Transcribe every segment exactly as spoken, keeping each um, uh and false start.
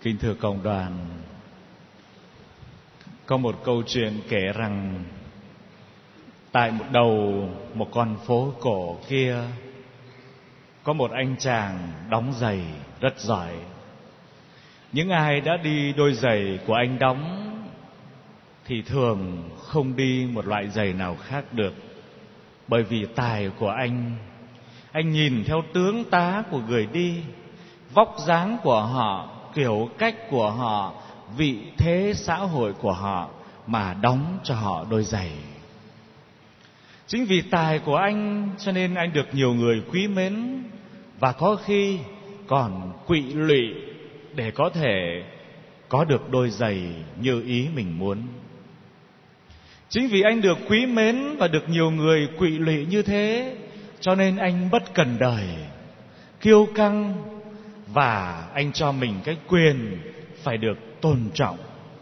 Kính thưa cộng đoàn, có một câu chuyện kể rằng tại một đầu một con phố cổ kia có một anh chàng đóng giày rất giỏi. Những ai đã đi đôi giày của anh đóng thì thường không đi một loại giày nào khác được, bởi vì tài của anh, anh nhìn theo tướng tá của người đi, vóc dáng của họ, kiểu cách của họ, vị thế xã hội của họ mà đóng cho họ đôi giày. Chính vì tài của anh cho nên anh được nhiều người quý mến, và có khi còn quỵ lụy để có thể có được đôi giày như ý mình muốn. Chính vì anh được quý mến và được nhiều người quỵ lụy như thế, cho nên anh bất cần đời, kiêu căng, và anh cho mình cái quyền phải được tôn trọng.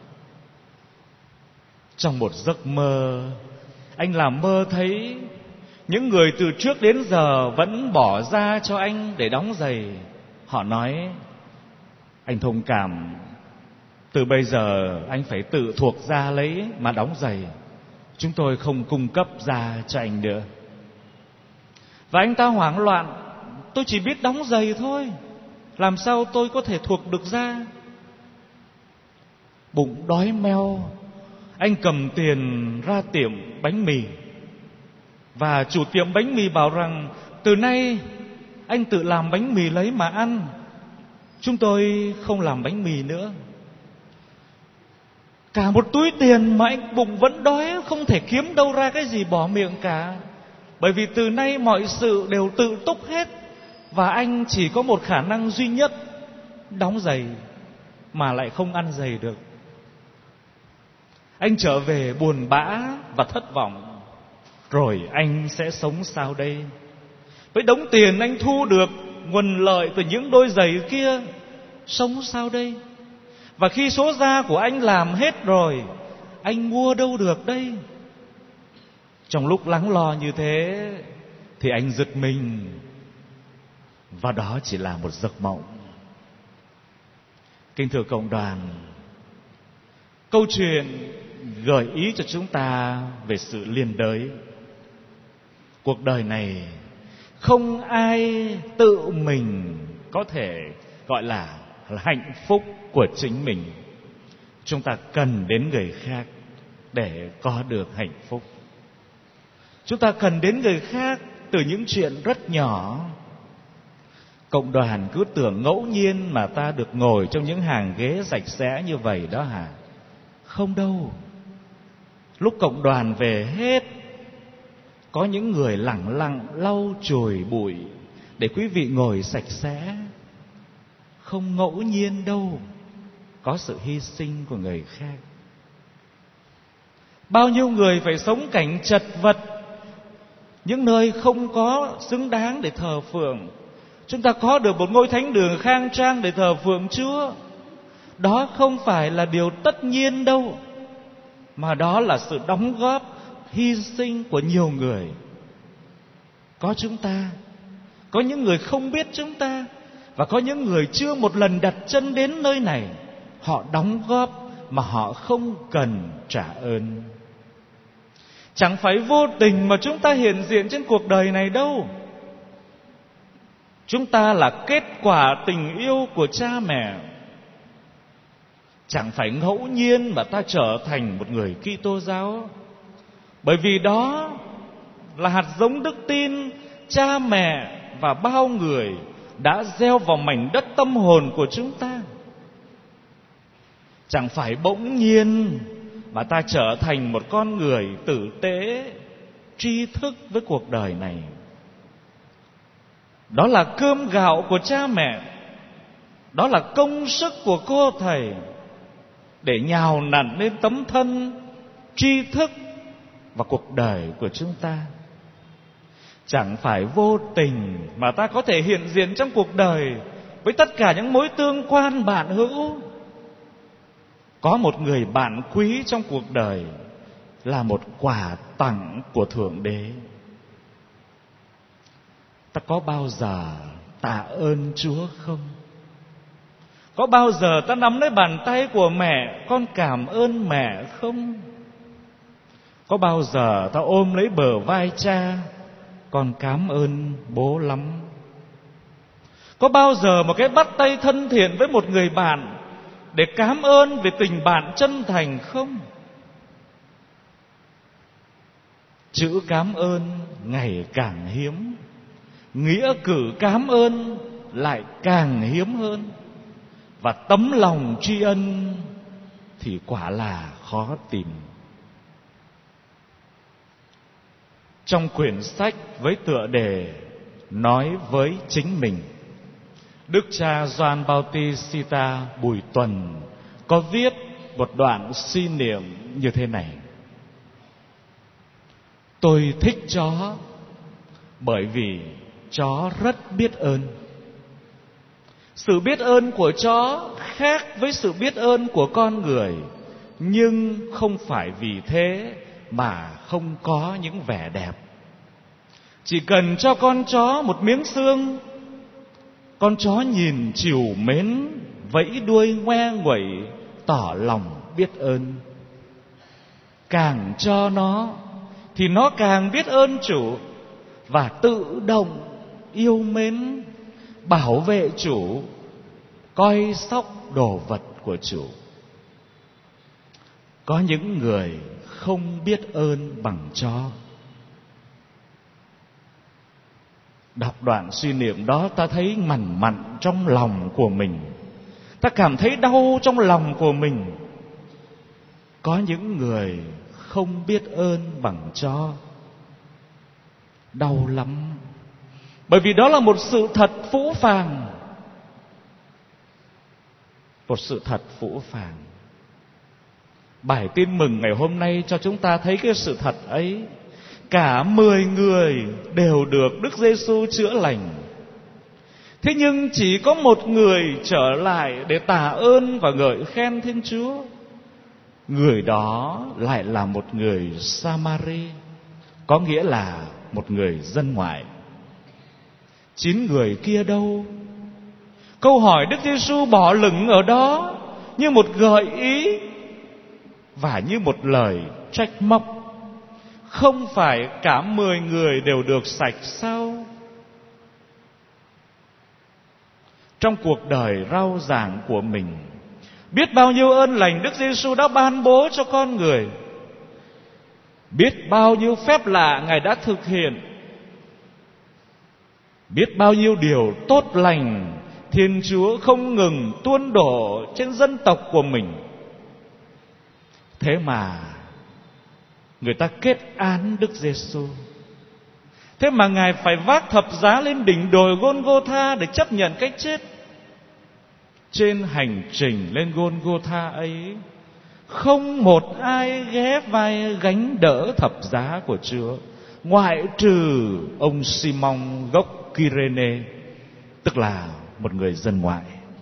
Trong một giấc mơ, anh làm mơ thấy những người từ trước đến giờ vẫn bỏ ra cho anh để đóng giày. Họ nói: anh thông cảm, từ bây giờ anh phải tự thuộc ra lấy mà đóng giày, chúng tôi không cung cấp ra cho anh nữa. Và anh ta hoảng loạn: tôi chỉ biết đóng giày thôi, làm sao tôi có thể thuộc được ra? Bụng đói meo, anh cầm tiền ra tiệm bánh mì, và chủ tiệm bánh mì bảo rằng từ nay anh tự làm bánh mì lấy mà ăn, chúng tôi không làm bánh mì nữa. Cả một túi tiền mà anh bụng vẫn đói, không thể kiếm đâu ra cái gì bỏ miệng cả, bởi vì từ nay mọi sự đều tự túc hết, và anh chỉ có một khả năng duy nhất: đóng giày, mà lại không ăn giày được. Anh trở về buồn bã và thất vọng. Rồi anh sẽ sống sao đây? Với đống tiền anh thu được, nguồn lợi từ những đôi giày kia, sống sao đây? Và khi số da của anh làm hết rồi, anh mua đâu được đây? Trong lúc lắng lo như thế thì anh giật mình, và đó chỉ là một giấc mộng. Kính thưa cộng đoàn, câu chuyện gợi ý cho chúng ta về sự liên đới. Cuộc đời này không ai tự mình có thể gọi là hạnh phúc của chính mình. Chúng ta cần đến người khác để có được hạnh phúc. Chúng ta cần đến người khác từ những chuyện rất nhỏ. Cộng đoàn cứ tưởng ngẫu nhiên mà ta được ngồi trong những hàng ghế sạch sẽ như vậy đó hả? Không đâu. Lúc cộng đoàn về hết, có những người lẳng lặng lau chùi bụi để quý vị ngồi sạch sẽ. Không ngẫu nhiên đâu, có sự hy sinh của người khác. Bao nhiêu người phải sống cảnh chật vật, những nơi không có xứng đáng để thờ phượng. Chúng ta có được một ngôi thánh đường khang trang để thờ phượng Chúa, đó không phải là điều tất nhiên đâu, mà đó là sự đóng góp, hy sinh của nhiều người. Có chúng ta, có những người không biết chúng ta, và có những người chưa một lần đặt chân đến nơi này. Họ đóng góp mà họ không cần trả ơn. Chẳng phải vô tình mà chúng ta hiện diện trên cuộc đời này đâu. Chúng ta là kết quả tình yêu của cha mẹ. Chẳng phải ngẫu nhiên mà ta trở thành một người Kitô giáo, bởi vì đó là hạt giống đức tin cha mẹ và bao người đã gieo vào mảnh đất tâm hồn của chúng ta. Chẳng phải bỗng nhiên mà ta trở thành một con người tử tế, tri thức với cuộc đời này. Đó là cơm gạo của cha mẹ, đó là công sức của cô thầy để nhào nặn lên tấm thân tri thức và cuộc đời của chúng ta. Chẳng phải vô tình mà ta có thể hiện diện trong cuộc đời với tất cả những mối tương quan bạn hữu. Có một người bạn quý trong cuộc đời là một quà tặng của Thượng Đế. Ta có bao giờ tạ ơn Chúa không? Có bao giờ ta nắm lấy bàn tay của mẹ, con cảm ơn mẹ không? Có bao giờ ta ôm lấy bờ vai cha, con cảm ơn bố lắm? Có bao giờ một cái bắt tay thân thiện với một người bạn để cảm ơn về tình bạn chân thành không? Chữ cảm ơn ngày càng hiếm, nghĩa cử cảm ơn lại càng hiếm hơn, và tấm lòng tri ân thì quả là khó tìm. Trong quyển sách với tựa đề Nói với chính mình, Đức cha Gioan Bautista Bùi Tuần có viết một đoạn suy niệm như thế này: tôi thích chó bởi vì chó rất biết ơn. Sự biết ơn của chó khác với sự biết ơn của con người, nhưng không phải vì thế mà không có những vẻ đẹp. Chỉ cần cho con chó một miếng xương, con chó nhìn trìu mến, vẫy đuôi ngoe nguẩy, tỏ lòng biết ơn. Càng cho nó thì nó càng biết ơn chủ, và tự động yêu mến, bảo vệ chủ, coi sóc đồ vật của chủ. Có những người không biết ơn bằng chó. Đọc đoạn suy niệm đó, ta thấy mằn mặn trong lòng của mình, ta cảm thấy đau trong lòng của mình. Có những người không biết ơn bằng chó, đau lắm, bởi vì đó là một sự thật phũ phàng. Một sự thật phũ phàng. Bài tin mừng ngày hôm nay cho chúng ta thấy cái sự thật ấy. Cả mười người đều được Đức Giêsu chữa lành. Thế nhưng chỉ có một người trở lại để tạ ơn và ngợi khen Thiên Chúa. Người đó lại là một người Samari, có nghĩa là một người dân ngoại. Chín người kia đâu? Câu hỏi Đức Giêsu bỏ lửng ở đó như một gợi ý và như một lời trách móc. Không phải cả mười người đều được sạch sao? Trong cuộc đời rao giảng của mình, biết bao nhiêu ơn lành Đức Giêsu đã ban bố cho con người, biết bao nhiêu phép lạ Ngài đã thực hiện, biết bao nhiêu điều tốt lành Thiên Chúa không ngừng tuôn đổ trên dân tộc của mình. Thế mà người ta kết án Đức Giêsu. Thế mà Ngài phải vác thập giá lên đỉnh đồi Gôn-gô-tha để chấp nhận cái chết. Trên hành trình lên Gôn-gô-tha ấy, không một ai ghé vai gánh đỡ thập giá của Chúa, ngoại trừ ông Simon gốc Kyrene, tức là một người dân ngoại.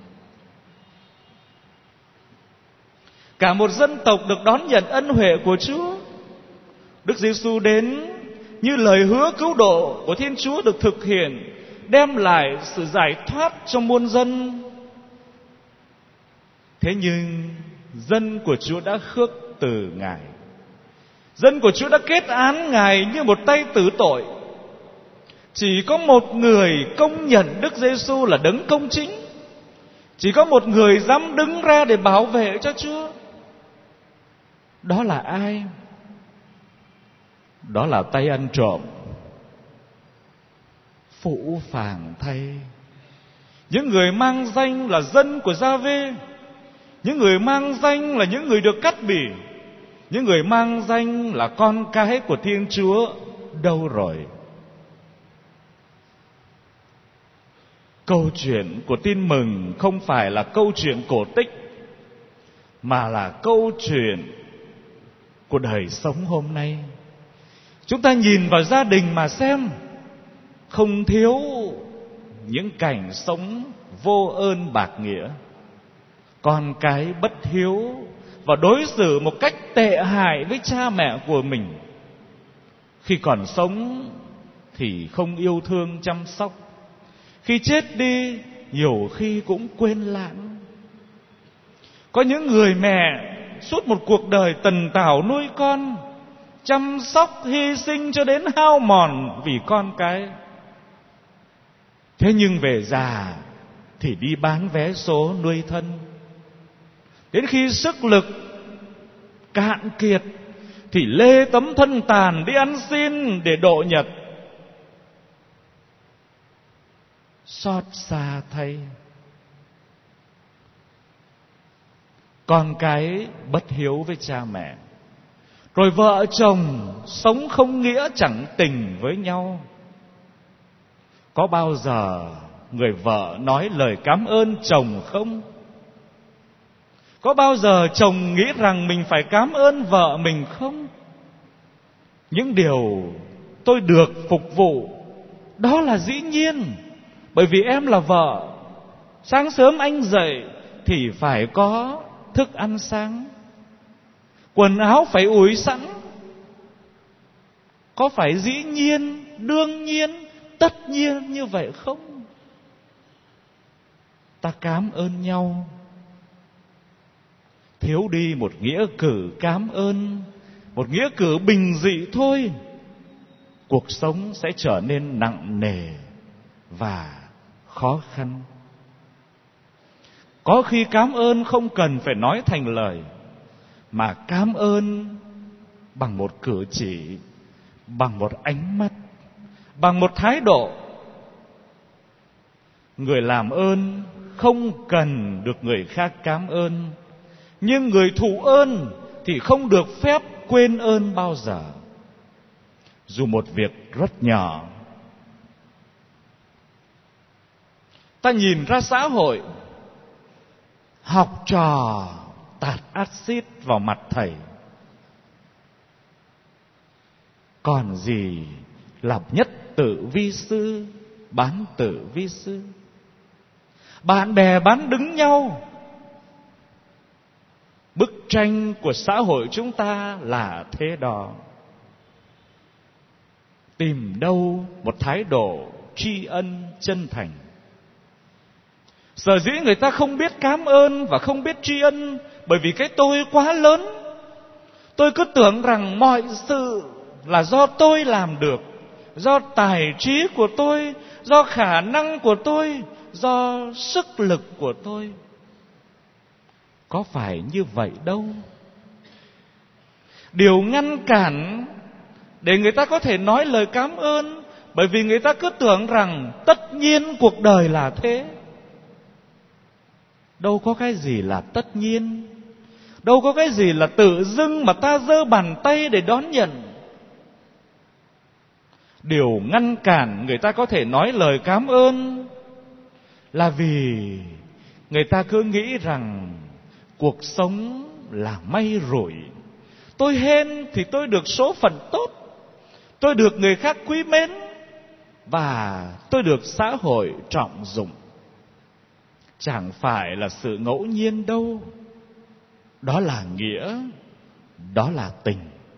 Cả một dân tộc được đón nhận ân huệ của Chúa. Đức Giêsu đến như lời hứa cứu độ của Thiên Chúa được thực hiện, đem lại sự giải thoát cho muôn dân. Thế nhưng dân của Chúa đã khước từ Ngài. Dân của Chúa đã kết án Ngài như một tay tử tội. Chỉ có một người công nhận Đức Giêsu là đấng công chính. Chỉ có một người dám đứng ra để bảo vệ cho Chúa. Đó là ai? Đó là tay ăn trộm. Phũ phàng thay. Những người mang danh là dân của Gia-vê, những người mang danh là những người được cắt bỉ, những người mang danh là con cái của Thiên Chúa đâu rồi? Câu chuyện của tin mừng không phải là câu chuyện cổ tích, mà là câu chuyện của đời sống hôm nay. Chúng ta nhìn vào gia đình mà xem, không thiếu những cảnh sống vô ơn bạc nghĩa, con cái bất hiếu và đối xử một cách tệ hại với cha mẹ của mình. Khi còn sống thì không yêu thương chăm sóc, khi chết đi nhiều khi cũng quên lãng. Có những người mẹ suốt một cuộc đời tần tảo nuôi con, chăm sóc hy sinh cho đến hao mòn vì con cái. Thế nhưng về già thì đi bán vé số nuôi thân. Đến khi sức lực cạn kiệt thì lê tấm thân tàn đi ăn xin để độ nhật. Xót xa thay. Con cái bất hiếu với cha mẹ, rồi vợ chồng sống không nghĩa chẳng tình với nhau. Có bao giờ người vợ nói lời cảm ơn chồng không? Có bao giờ chồng nghĩ rằng mình phải cảm ơn vợ mình không? Những điều tôi được phục vụ đó là dĩ nhiên, bởi vì em là vợ. Sáng sớm anh dậy thì phải có thức ăn sáng, quần áo phải ủi sẵn. Có phải dĩ nhiên, đương nhiên, tất nhiên như vậy không? Ta cảm ơn nhau. Thiếu đi một nghĩa cử cảm ơn, một nghĩa cử bình dị thôi, cuộc sống sẽ trở nên nặng nề và khó khăn. Có khi cảm ơn không cần phải nói thành lời, mà cảm ơn bằng một cử chỉ, bằng một ánh mắt, bằng một thái độ. Người làm ơn không cần được người khác cảm ơn, nhưng người thụ ơn thì không được phép quên ơn bao giờ. Dù một việc rất nhỏ. Ta nhìn ra xã hội, học trò tạt axit vào mặt thầy, còn gì là nhất tự vi sư, bán tự vi sư. Bạn bè bán đứng nhau. Bức tranh của xã hội chúng ta là thế đó. Tìm đâu một thái độ tri ân chân thành. Sở dĩ người ta không biết cảm ơn và không biết tri ân, bởi vì cái tôi quá lớn. Tôi cứ tưởng rằng mọi sự là do tôi làm được, do tài trí của tôi, do khả năng của tôi, do sức lực của tôi. Có phải như vậy đâu. Điều ngăn cản để người ta có thể nói lời cảm ơn, bởi vì người ta cứ tưởng rằng tất nhiên cuộc đời là thế. Đâu có cái gì là tất nhiên, đâu có cái gì là tự dưng mà ta giơ bàn tay để đón nhận. Điều ngăn cản người ta có thể nói lời cảm ơn là vì người ta cứ nghĩ rằng cuộc sống là may rủi. Tôi hên thì tôi được số phận tốt, tôi được người khác quý mến, và tôi được xã hội trọng dụng. Chẳng phải là sự ngẫu nhiên đâu. Đó là nghĩa, đó là tình.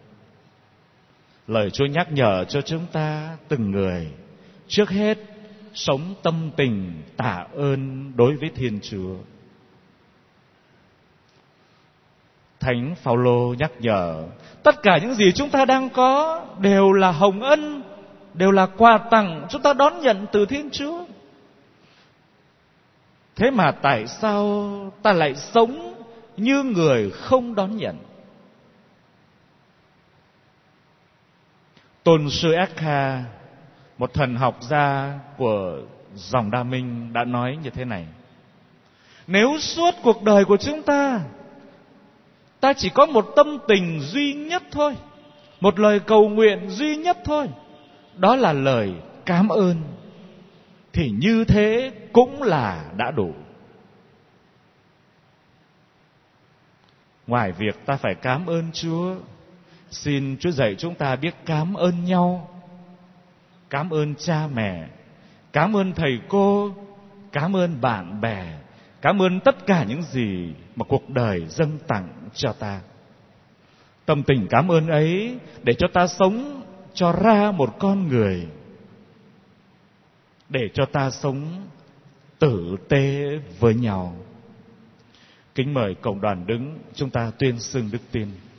Lời Chúa nhắc nhở cho chúng ta từng người, trước hết sống tâm tình tạ ơn đối với Thiên Chúa. Thánh Phaolô nhắc nhở tất cả những gì chúng ta đang có đều là hồng ân, đều là quà tặng chúng ta đón nhận từ Thiên Chúa. Thế mà tại sao ta lại sống như người không đón nhận? Tôn sư Eckhart, một thần học gia của dòng Đa Minh, đã nói như thế này: nếu suốt cuộc đời của chúng ta, ta chỉ có một tâm tình duy nhất thôi, một lời cầu nguyện duy nhất thôi, đó là lời cảm ơn, thì như thế cũng là đã đủ. Ngoài việc ta phải cảm ơn Chúa, xin Chúa dạy chúng ta biết cảm ơn nhau. Cảm ơn cha mẹ, cảm ơn thầy cô, cảm ơn bạn bè, cảm ơn tất cả những gì mà cuộc đời dâng tặng cho ta. Tâm tình cảm ơn ấy để cho ta sống cho ra một con người, để cho ta sống tử tế với nhau. Kính mời cộng đoàn đứng, chúng ta tuyên xưng đức tin.